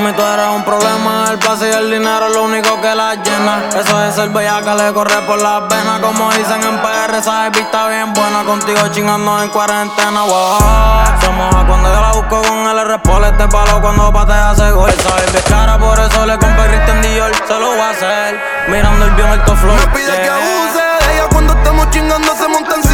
Mami, tú eres un problema. El placer y el dinero es lo único que la llena. Eso de ser bellaca le corre por las venas. Como dicen en PR, esa vista bien buena. Contigo chingando en cuarentena, wow. Se moja cuando yo la busco con el R-Pol. Este palo cuando patea hace gol. Sabes de cara, por eso le compré Christian Dior. Se lo voy a hacer, mirando el bien alto flow. Me pide que abuse de ella cuando estamos chingando, se montan